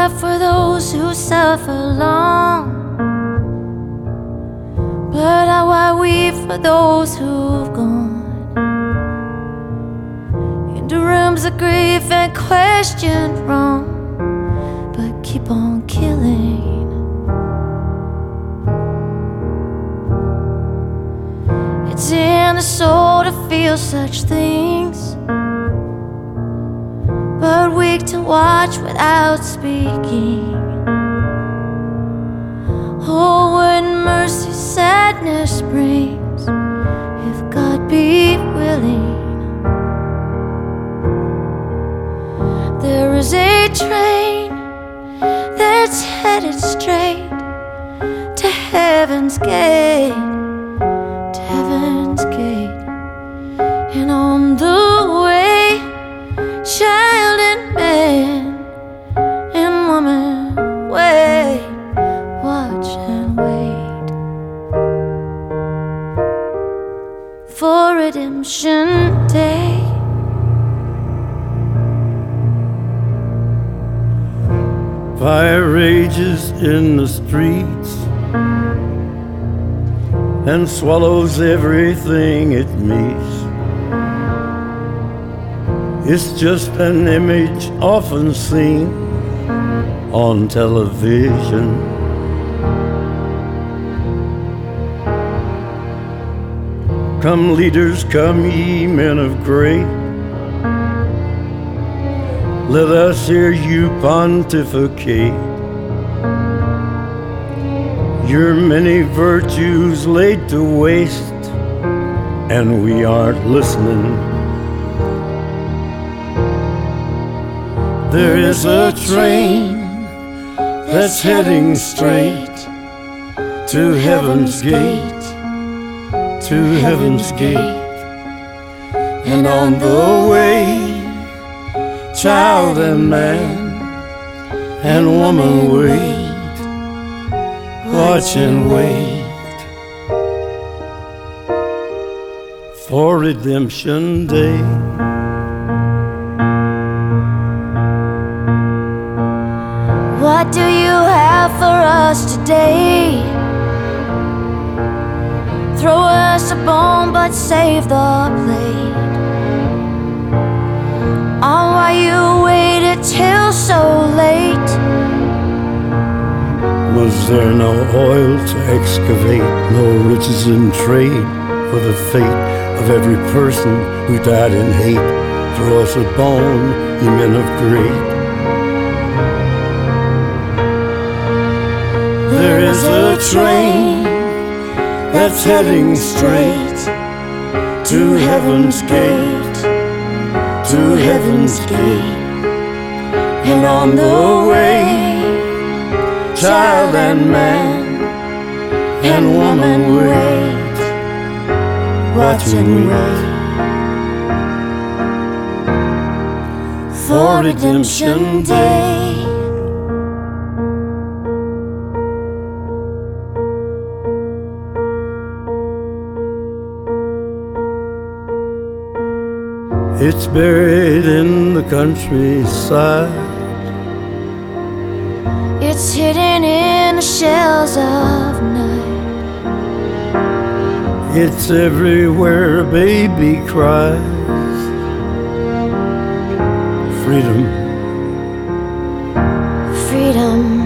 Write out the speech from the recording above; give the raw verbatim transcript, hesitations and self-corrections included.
cry for those who suffer long, but how I weep for those who've gone into rooms of grief and questioned wrong, but keep on killing. It's in the soul to feel such things, but weak to watch without speaking. Oh, what mercy sadness brings, if God be willing. There is a train that's headed straight to heaven's gate, to heaven's gate. And on the way, child and man and woman wait, watch and wait for redemption day. Fire rages in the streets and swallows everything it meets. It's just an image often seen on television. Come leaders, come ye men of great, let us hear you pontificate. Your many virtues laid to waste, and we aren't listening. There is a train that's heading straight to heaven's gate, to heaven's gate. And on the way, child and man and woman wait, watch and wait for redemption day. What do you have for us today? Throw us a bone but save the plate. Oh, why you waited till so late? Was there no oil to excavate, no riches in trade for the fate of every person who died in hate? Throw us a bone, ye men of great. There is a train that's heading straight to heaven's gate, to heaven's gate. And on the way, child and man and woman wait, watch and wait for redemption day. It's buried in the countryside, it's hidden in the shells of night. It's everywhere a baby cries. Freedom, freedom.